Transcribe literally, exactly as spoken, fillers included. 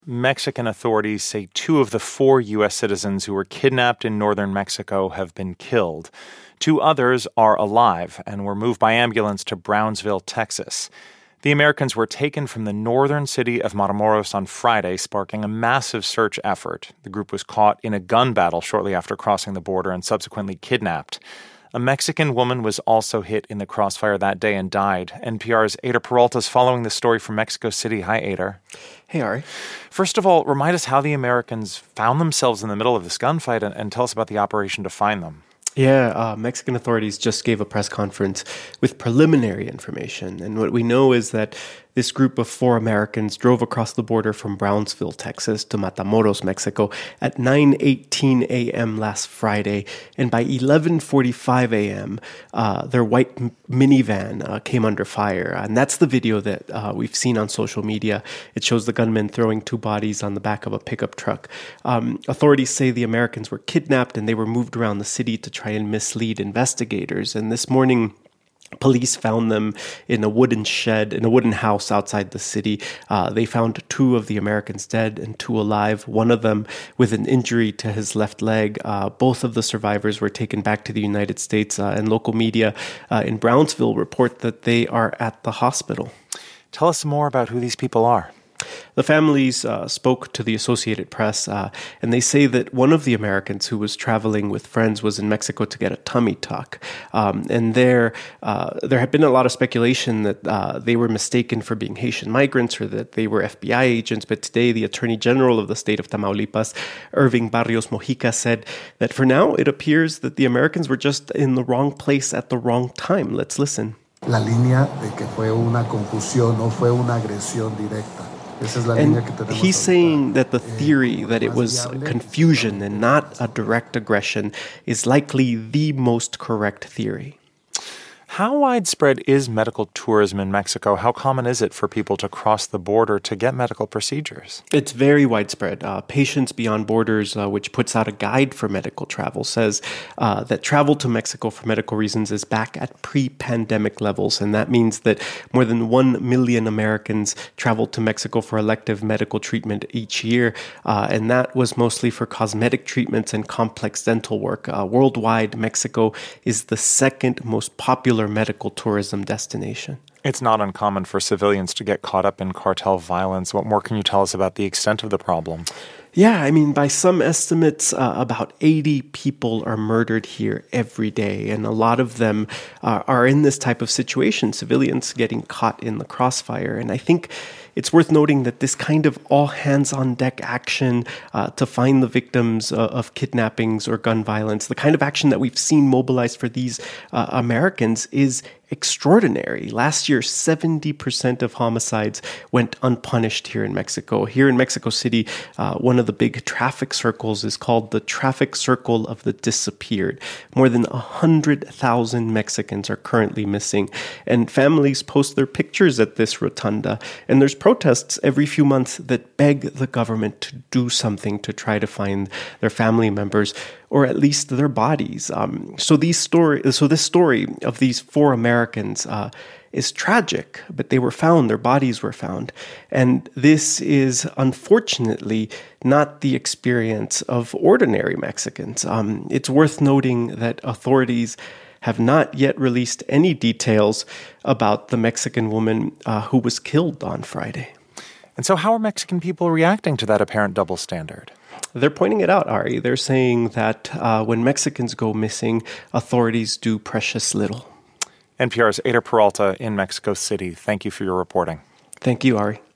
Mexican authorities say two of the four U S citizens who were kidnapped in northern Mexico have been killed. Two others are alive and were moved by ambulance to Brownsville, Texas. The Americans were taken from the northern city of Matamoros on Friday, sparking a massive search effort. The group was caught in a gun battle shortly after crossing the border and subsequently kidnapped. A Mexican woman was also hit in the crossfire that day and died. N P R's Eyder Peralta is following this story from Mexico City. Hi, Eyder. Hey, Ari. First of all, remind us how the Americans found themselves in the middle of this gunfight and, and tell us about the operation to find them. Yeah, uh, Mexican authorities just gave a press conference with preliminary information. And what we know is that this group of four Americans drove across the border from Brownsville, Texas to Matamoros, Mexico at nine eighteen a.m. last Friday. And by eleven forty-five a.m., uh, their white m- minivan uh, came under fire. And that's the video that uh, we've seen on social media. It shows the gunmen throwing two bodies on the back of a pickup truck. Um, authorities say the Americans were kidnapped and they were moved around the city to try and mislead investigators. And this morning, police found them in a wooden shed, in a wooden house outside the city. Uh, they found two of the Americans dead and two alive, one of them with an injury to his left leg. Uh, both of the survivors were taken back to the United States, uh, and local media uh, in Brownsville report that they are at the hospital. Tell us more about who these people are. The families uh, spoke to the Associated Press, uh, and they say that one of the Americans who was traveling with friends was in Mexico to get a tummy tuck. Um, and there uh, there had been a lot of speculation that uh, they were mistaken for being Haitian migrants or that they were F B I agents. But today, the Attorney General of the state of Tamaulipas, Irving Barrios Mojica, said that for now, it appears that the Americans were just in the wrong place at the wrong time. Let's listen. La línea de que fue una confusión, no fue una agresión directa. And he's saying that the theory that it was confusion and not a direct aggression is likely the most correct theory. How widespread is medical tourism in Mexico? How common is it for people to cross the border to get medical procedures? It's very widespread. Uh, Patients Beyond Borders, uh, which puts out a guide for medical travel, says uh, that travel to Mexico for medical reasons is back at pre-pandemic levels. And that means that more than one million Americans travel to Mexico for elective medical treatment each year. Uh, and that was mostly for cosmetic treatments and complex dental work. Uh, worldwide, Mexico is the second most popular medical tourism destination. It's not uncommon for civilians to get caught up in cartel violence. What more can you tell us about the extent of the problem? Yeah, I mean, by some estimates, uh, about eighty people are murdered here every day, and a lot of them uh, are in this type of situation, civilians getting caught in the crossfire. And I think it's worth noting that this kind of all-hands-on-deck action uh, to find the victims uh, of kidnappings or gun violence, the kind of action that we've seen mobilized for these uh, Americans is extraordinary. Last year, seventy percent of homicides went unpunished here in Mexico. Here in Mexico City, uh, one of the big traffic circles is called the Traffic Circle of the Disappeared. More than one hundred thousand Mexicans are currently missing, and families post their pictures at this rotunda. And there's protests every few months that beg the government to do something to try to find their family members, or at least their bodies. Um, so these story, so this story of these four Americans uh, is tragic, but they were found, their bodies were found. And this is unfortunately not the experience of ordinary Mexicans. Um, it's worth noting that authorities have not yet released any details about the Mexican woman uh, who was killed on Friday. And so how are Mexican people reacting to that apparent double standard? They're pointing it out, Ari. They're saying that uh, when Mexicans go missing, authorities do precious little. N P R's Eyder Peralta in Mexico City. Thank you for your reporting. Thank you, Ari.